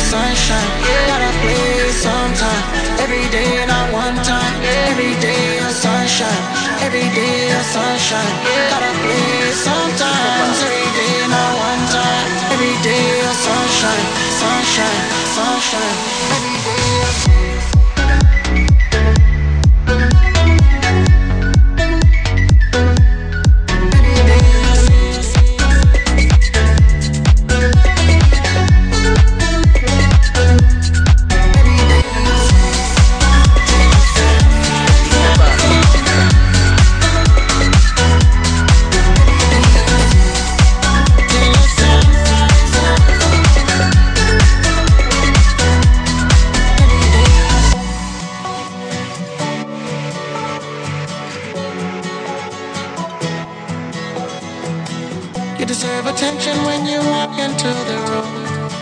sunshine. Gotta play sometime. Every day, not one time. Every day a sunshine. Every day a sunshine. Gotta play sometimes. Every day, not one time. Every day a sunshine. Sunshine, sunshine. Every day a You deserve attention when you walk into the room.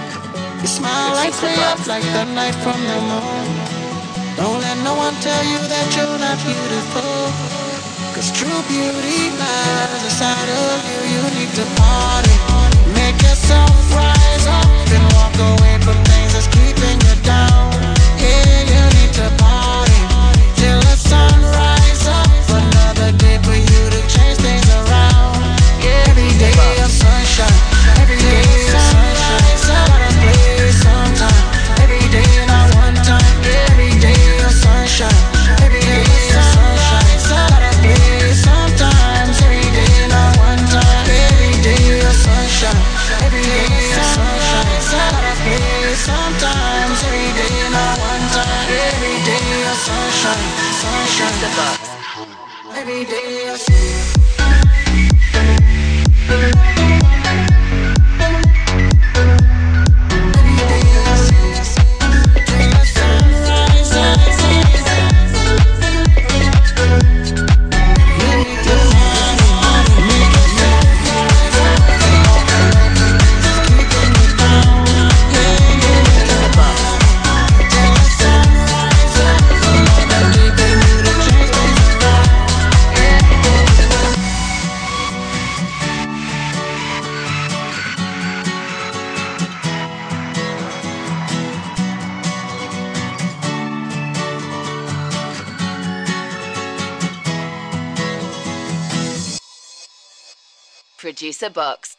Your smile lights me up like the night from the moon. Don't let no one tell you that you're not beautiful. Cause true beauty lies inside of you. You need to party. Make yourself rise up and walk away from things that's keeping you down. Yeah, you need to party till the sun rise up. Another day for you to change things around. Yeah, every day of sunshine. Every day of sunshine. Gotta play sometime. Every day not one time. Every day of sunshine. Every day of sunshine. Gotta play sometimes. Every day not one time. Every day of sunshine. Every day of sunshine. Gotta play sometimes. Every day not one time. Every day of sunshine. Sunshine. Every day of sunshine. Producer Box.